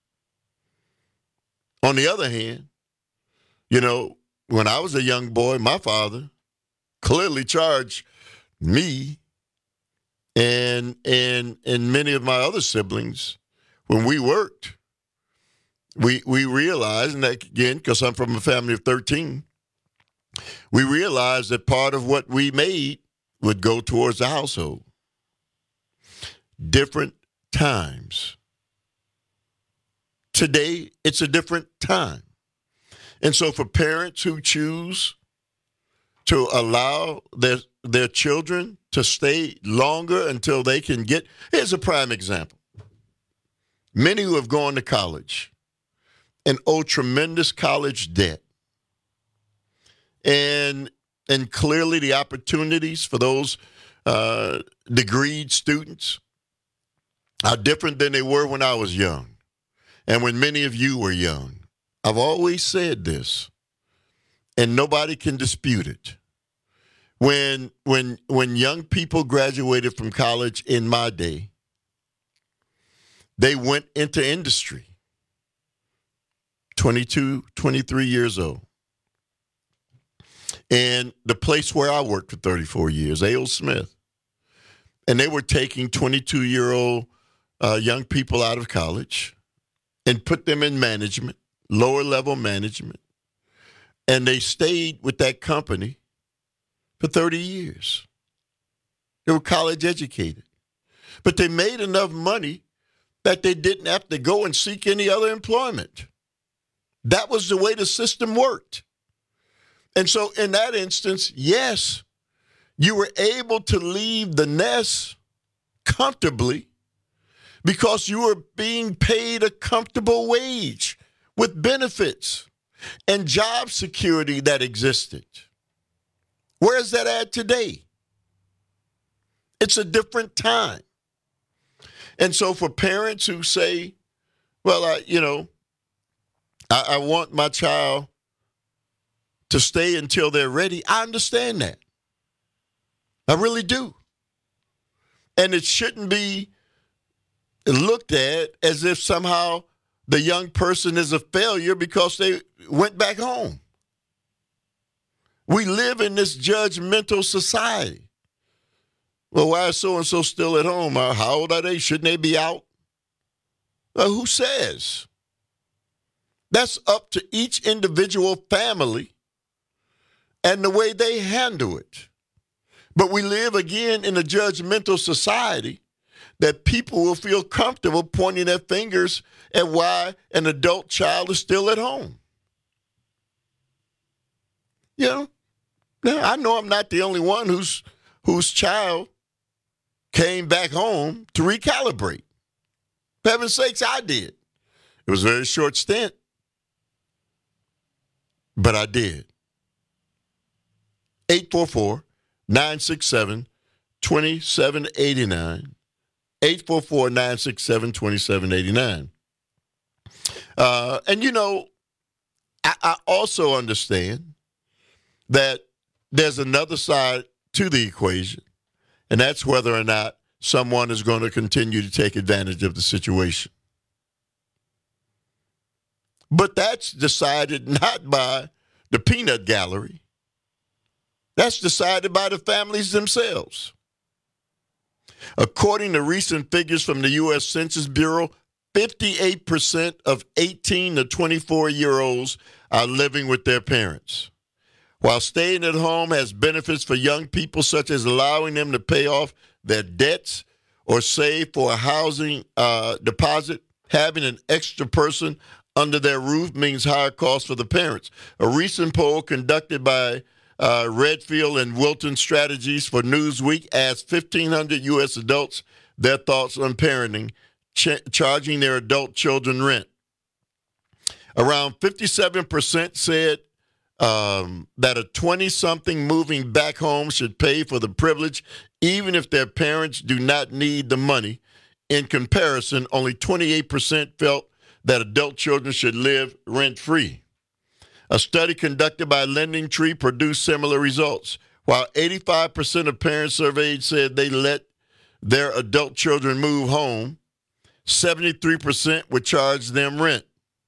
On the other hand, you know, when I was a young boy, my father clearly charged me and and and many of my other siblings when we worked. We we realized, and that, again, because I'm from a family of thirteen, we realized that part of what we made would go towards the household. Different times. Today, it's a different time. And so for parents who choose to allow their their children to stay longer until they can get, here's a prime example. Many who have gone to college and owe tremendous college debt. And, and clearly the opportunities for those uh, degreed students are different than they were when I was young. And when many of you were young. I've always said this, and nobody can dispute it. When when when young people graduated from college in my day, they went into industry. twenty-two, twenty-three years old. And the place where I worked for thirty-four years, A O Smith, and they were taking twenty-two-year-old uh, young people out of college and put them in management, lower level management, and they stayed with that company for thirty years. They were college educated, but they made enough money that they didn't have to go and seek any other employment. That was the way the system worked. And so in that instance, yes, you were able to leave the nest comfortably because you were being paid a comfortable wage with benefits and job security that existed. Where is that at today? It's a different time. And so for parents who say, well, I, you know, I, I want my child to stay until they're ready, I understand that. I really do. And it shouldn't be looked at as if somehow the young person is a failure because they went back home. We live in this judgmental society. Well, why is so-and-so still at home? Uh, how old are they? Shouldn't they be out? Well, who says? That's up to each individual family and the way they handle it. But we live, again, in a judgmental society that people will feel comfortable pointing their fingers at why an adult child is still at home. You know, now I know I'm not the only one whose whose child came back home to recalibrate. For heaven's sakes, I did. It was a very short stint, but I did. eight four four, nine six seven, two seven eight nine. eight four four, nine six seven, two seven eight nine. Uh, and, you know, I, I also understand that there's another side to the equation, and that's whether or not someone is going to continue to take advantage of the situation. But that's decided not by the peanut gallery. That's decided by the families themselves. According to recent figures from the U S Census Bureau, fifty-eight percent of eighteen to twenty-four-year-olds are living with their parents. While staying at home has benefits for young people, such as allowing them to pay off their debts or save for a housing uh, deposit, having an extra person under their roof means higher costs for the parents. A recent poll conducted by uh, Redfield and Wilton Strategies for Newsweek asked fifteen hundred U S adults their thoughts on parenting, ch- charging their adult children rent. Around fifty-seven percent said um, that a twenty-something moving back home should pay for the privilege, even if their parents do not need the money. In comparison, only twenty-eight percent felt that adult children should live rent-free. A study conducted by Lending Tree produced similar results. While eighty-five percent of parents surveyed said they let their adult children move home, seventy-three percent would charge them rent.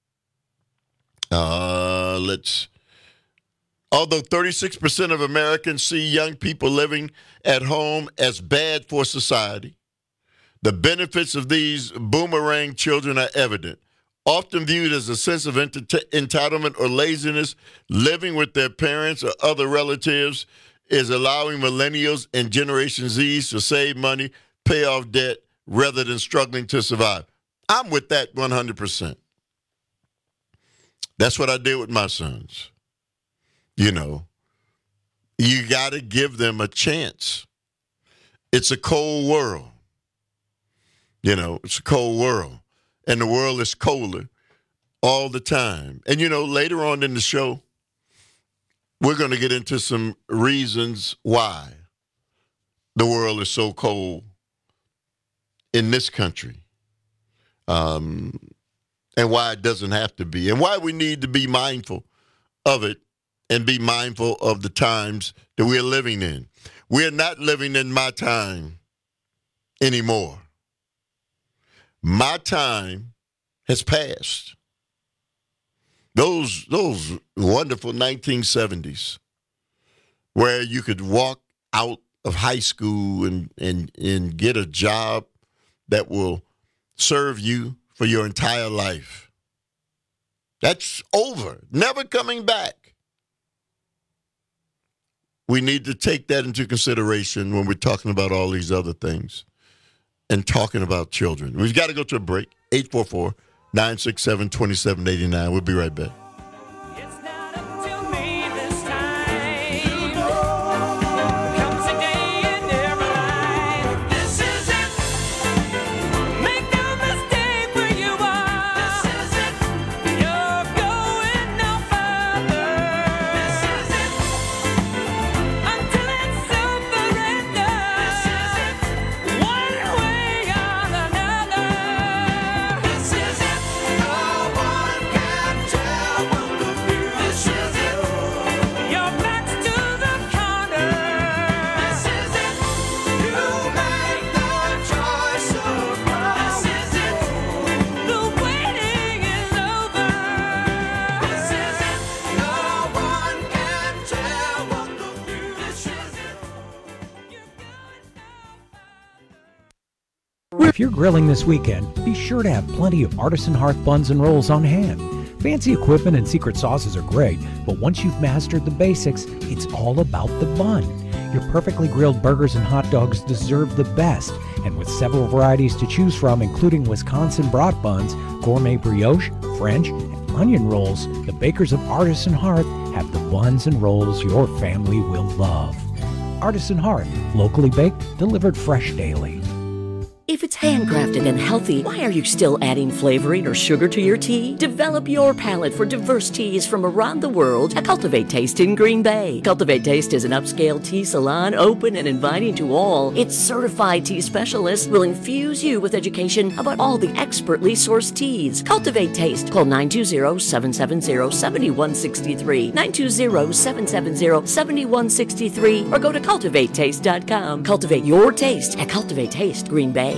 Uh, let's. Although thirty-six percent of Americans see young people living at home as bad for society, the benefits of these boomerang children are evident. Often viewed as a sense of ent- entitlement or laziness, living with their parents or other relatives is allowing millennials and Generation Zs to save money, pay off debt, rather than struggling to survive. I'm with that one hundred percent. That's what I did with my sons. You know, you got to give them a chance. It's a cold world. You know, it's a cold world. And the world is colder all the time. And, you know, later on in the show, we're going to get into some reasons why the world is so cold in this country, um, and why it doesn't have to be, and why we need to be mindful of it and be mindful of the times that we're living in. We're not living in my time anymore. My time has passed. Those those wonderful nineteen seventies where you could walk out of high school and, and, and get a job that will serve you for your entire life. That's over. Never coming back. We need to take that into consideration when we're talking about all these other things and talking about children. We've got to go to a break. eight four four, nine six seven, two seven eight nine. We'll be right back. If you're grilling this weekend, be sure to have plenty of Artisan Hearth buns and rolls on hand. Fancy equipment and secret sauces are great, but once you've mastered the basics, it's all about the bun. Your perfectly grilled burgers and hot dogs deserve the best, and with several varieties to choose from, including Wisconsin brat buns, gourmet brioche, French, and onion rolls, the bakers of Artisan Hearth have the buns and rolls your family will love. Artisan Hearth, locally baked, delivered fresh daily. If it's handcrafted and healthy, why are you still adding flavoring or sugar to your tea? Develop your palate for diverse teas from around the world at Cultivate Taste in Green Bay. Cultivate Taste is an upscale tea salon, open and inviting to all. Its certified tea specialists will infuse you with education about all the expertly sourced teas. Cultivate Taste. Call nine two zero, seven seven zero, seven one six three, nine two zero, seven seven zero, seven one six three, or go to cultivate taste dot com. Cultivate your taste at Cultivate Taste Green Bay.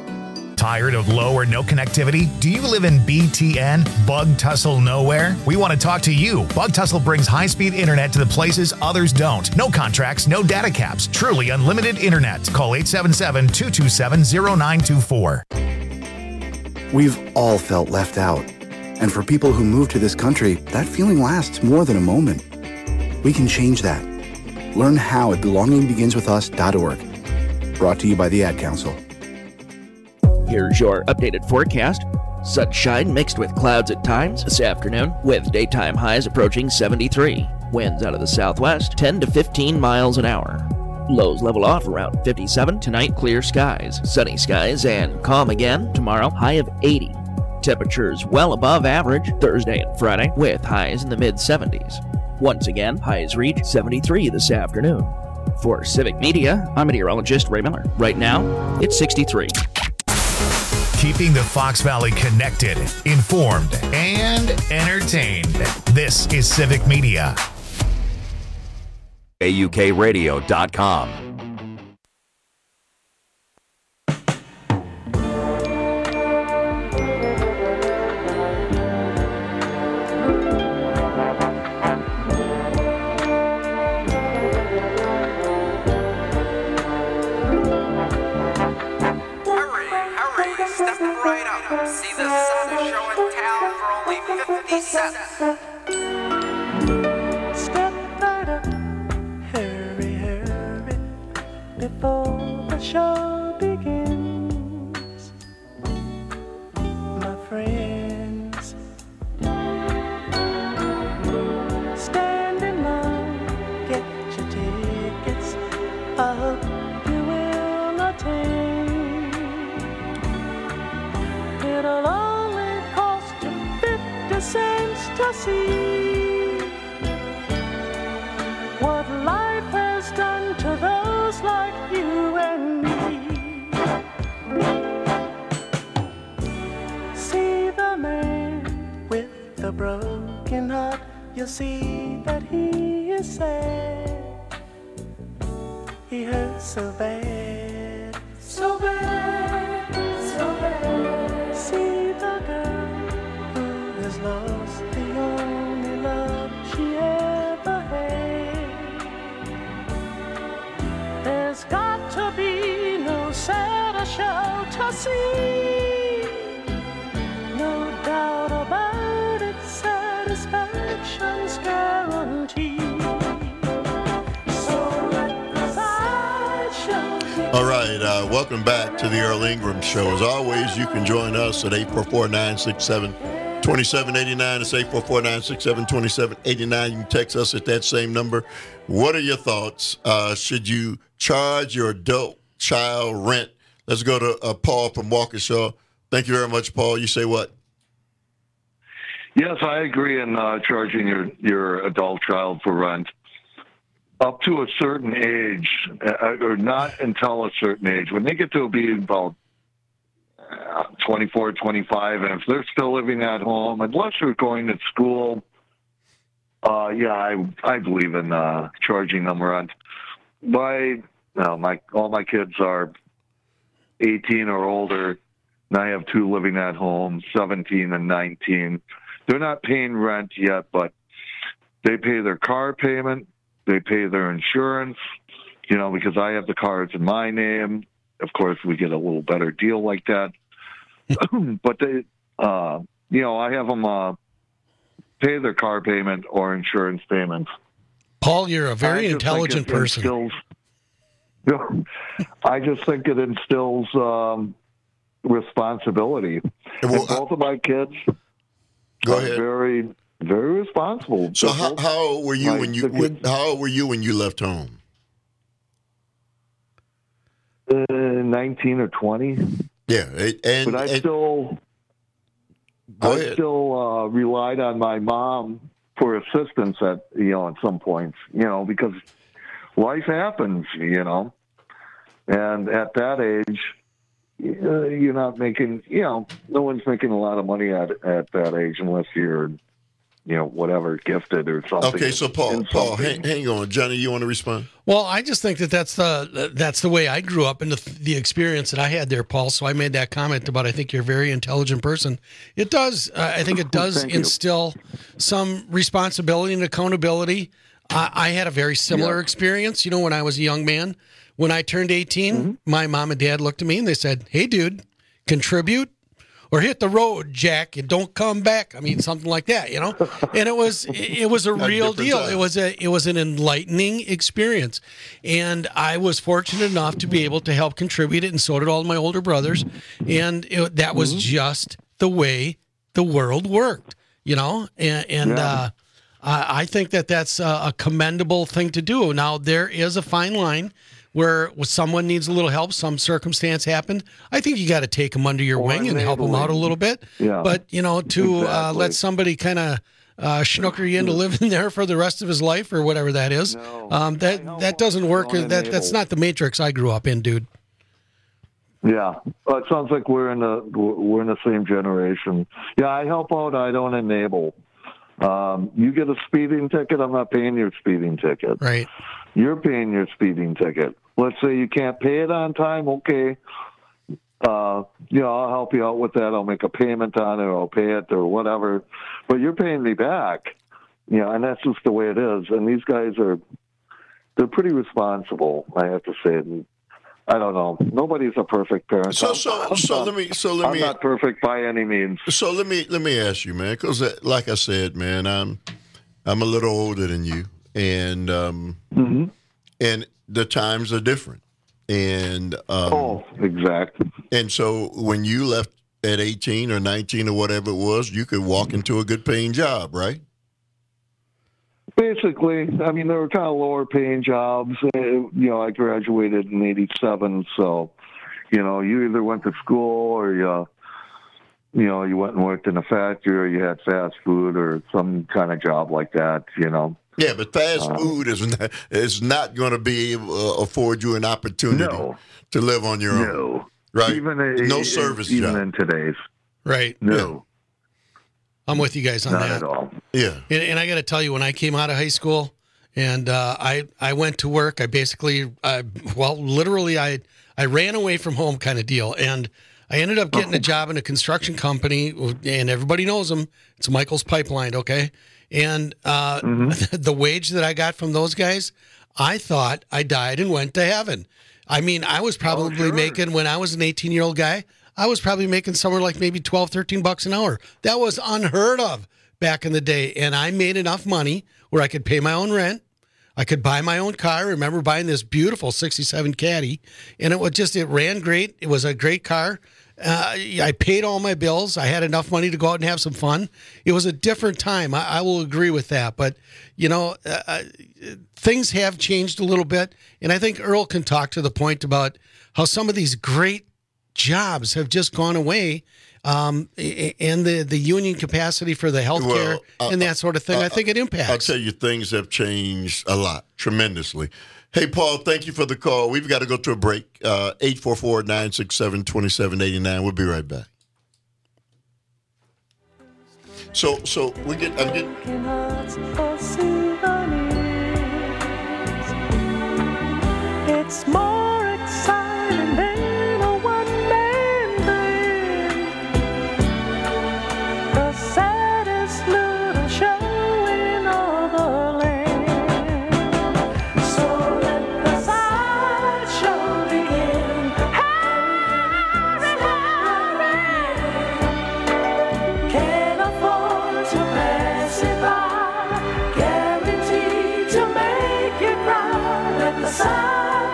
Tired of low or no connectivity? Do you live in B T N, Bug Tussle Nowhere? We want to talk to you. Bug Tussle brings high-speed internet to the places others don't. No contracts, no data caps. Truly unlimited internet. Call eight seven seven, two two seven, zero nine two four. We've all felt left out. And for people who move to this country, that feeling lasts more than a moment. We can change that. Learn how at belonging begins with us dot org. Brought to you by the Ad Council. Here's your updated forecast. Sunshine mixed with clouds at times this afternoon, with daytime highs approaching seventy-three. Winds out of the southwest, ten to fifteen miles an hour. Lows level off around fifty-seven. Tonight, clear skies, sunny skies, and calm again tomorrow, high of eighty. Temperatures well above average Thursday and Friday, with highs in the mid-seventies. Once again, highs reach seventy-three this afternoon. For Civic Media, I'm meteorologist Ray Miller. Right now, it's sixty-three. Keeping the Fox Valley connected, informed, and entertained. This is Civic Media. A U K radio dot com. See the sun is showing town for only fifty cents. Step right up, hurry, hurry, before the show begins. My friends, stand in line, get your tickets. I hope you will attend. It'll only cost you fifty cents to see what life has done to those like you and me. See the man with the broken heart, you'll see that he is sad. He hurts so bad, so bad, so bad. See the girl who has lost the only love she ever had. There's got to be no sadder show to see. No doubt about it, satisfaction's guaranteed. So let the sideshow. All right, uh, welcome back to the Earl Ingram Show. As always, you can join us at eight four four, nine six seven, two seven eight nine. It's eight four four, nine six seven, two seven eight nine. You can text us at that same number. What are your thoughts? Uh, should you charge your adult child rent? Let's go to uh, Paul from Waukesha. Thank you very much, Paul. You say what? Yes, I agree in uh, charging your, your adult child for rent. Up to a certain age, uh, or not until a certain age. When they get to be about uh, twenty-four, twenty-five, and if they're still living at home, unless they're going to school, uh, yeah, I I believe in uh, charging them rent. My, no, my all my kids are eighteen or older, and I have two living at home, seventeen and nineteen. They're not paying rent yet, but they pay their car payment. They pay their insurance, you know, because I have the cars in my name. Of course, we get a little better deal like that. But they, uh, you know, I have them uh, pay their car payment or insurance payments. Paul, you're a very intelligent it person. Instills, you know, I just think it instills um, responsibility. Well, and both of my kids Go are ahead. very, very responsible. So how, how old were you Like, when you the kids- how old were you when you left home? Uh, nineteen or twenty. Yeah, it- and, but I and- still, Go I ahead. still uh, relied on my mom for assistance at you know at some points, you know, because life happens, you know, and at that age, uh, you're not making, you know, no one's making a lot of money at at that age unless you're, you know, whatever, gifted or something. Okay, so Paul, in Paul, something. hang, hang on, Johnny, you want to respond? Well, I just think that that's the that's the way I grew up and the, the experience that I had there, Paul. So I made that comment about I think you're a very intelligent person. It does. Uh, I think it does Thank you. instill some responsibility and accountability. I, I had a very similar Yeah. experience. You know, when I was a young man, when I turned eighteen, Mm-hmm. my mom and dad looked at me and they said, "Hey, dude, contribute or hit the road, Jack, and don't come back. I mean, something like that, you know. And it was it was a real deal. Time. It was a it was an enlightening experience, and I was fortunate enough to be able to help contribute it, and so did all my older brothers. And it, that was mm-hmm. just the way the world worked, you know. And, and yeah. uh, I think that that's a, a commendable thing to do. Now there is a fine line. Where someone needs a little help, some circumstance happened, I think you got to take them under your or wing and help them out a little bit. Yeah. But, you know, to exactly. uh, let somebody kind of uh, schnooker you into living there for the rest of his life or whatever that is, no, um, that that doesn't work. That That's not the matrix I grew up in, dude. Yeah. Well, it sounds like we're in the we're in the same generation. Yeah, I help out. I don't enable. Um, you get a speeding ticket, I'm not paying your speeding ticket. Right. You're paying your speeding ticket. Let's say you can't pay it on time, okay. Uh, you know, I'll help you out with that. I'll make a payment on it, or I'll pay it, or whatever. But you're paying me back. You know, and that's just the way it is. And these guys are, they're pretty responsible, I have to say. And I don't know. Nobody's a perfect parent. So, so, I'm so not, let me, so let I'm me. I'm not perfect by any means. So let me, let me ask you, man, because like I said, man, I'm, I'm a little older than you, and, um, mm-hmm. and the times are different. And, um, oh, exactly. And so when you left at eighteen or nineteen or whatever it was, you could walk into a good paying job, right? Basically, I mean, they were kind of lower paying jobs. Uh, you know, I graduated in eighty-seven, so, you know, you either went to school or you, you know, you went and worked in a factory or you had fast food or some kind of job like that, you know. Yeah, but fast uh, food is not, is not going to be able to afford you an opportunity no, to live on your no. own. Right? Even a, no service even job. in today's. Right. No. I'm with you guys on Not that. at all. Yeah. And, and I got to tell you, when I came out of high school and uh, I I went to work, I basically, uh, well, literally, I I ran away from home kind of deal. And I ended up getting a job in a construction company, and everybody knows them. It's Michael's Pipeline, okay? And uh, mm-hmm. the wage that I got from those guys, I thought I died and went to heaven. I mean, I was probably oh, sure. making, when I was an eighteen-year-old guy, I was probably making somewhere like maybe twelve, thirteen bucks an hour. That was unheard of back in the day. And I made enough money where I could pay my own rent. I could buy my own car. I remember buying this beautiful sixty-seven Caddy, and it was just, it ran great. It was a great car. Uh, I paid all my bills. I had enough money to go out and have some fun. It was a different time. I, I will agree with that. But, you know, uh, things have changed a little bit. And I think Earl can talk to the point about how some of these great jobs have just gone away, um, and the, the union capacity for the healthcare well, uh, and that sort of thing. Uh, I think it impacts. I'll tell you, things have changed a lot, tremendously. Hey, Paul, thank you for the call. We've got to go to a break. Uh, eight four four, nine six seven, two seven eight nine. We'll be right back. So, so we get, I'm getting. It's more exciting than a one-man band. The saddest little show in all the land. So let the sideshow begin. Hurry, hurry. Can't afford to pass it by. Guaranteed to make you cry. Let the sideshow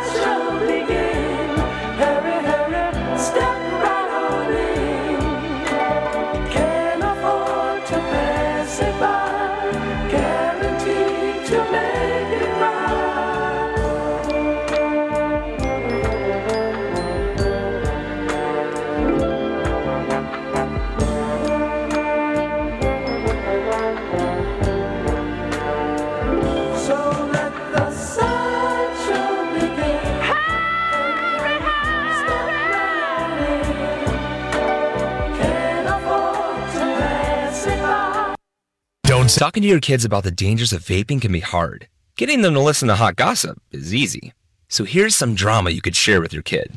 Talking to your kids about the dangers of vaping can be hard. Getting them to listen to hot gossip is easy. So here's some drama you could share with your kid.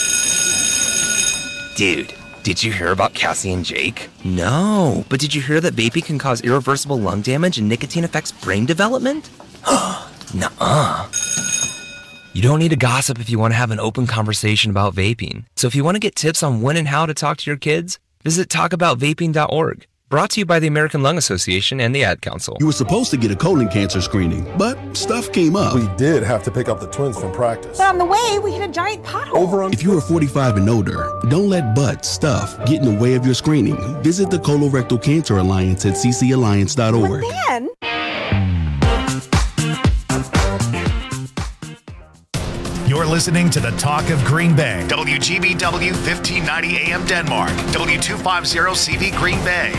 Dude, did you hear about Cassie and Jake? No, but did you hear that vaping can cause irreversible lung damage and nicotine affects brain development? Nuh-uh. You don't need to gossip if you want to have an open conversation about vaping. So if you want to get tips on when and how to talk to your kids, Visit talk about vaping dot org. Brought to you by the American Lung Association and the Ad Council. You were supposed to get a colon cancer screening, but stuff came up. We did have to pick up the twins from practice. But on the way, we hit a giant pothole. Over on. If you are forty-five and older, don't let butt, stuff, get in the way of your screening. Visit the Colorectal Cancer Alliance at c c alliance dot org. But then... You're listening to the Talk of Green Bay. W G B W fifteen ninety A M Denmark. W two fifty C V Green Bay.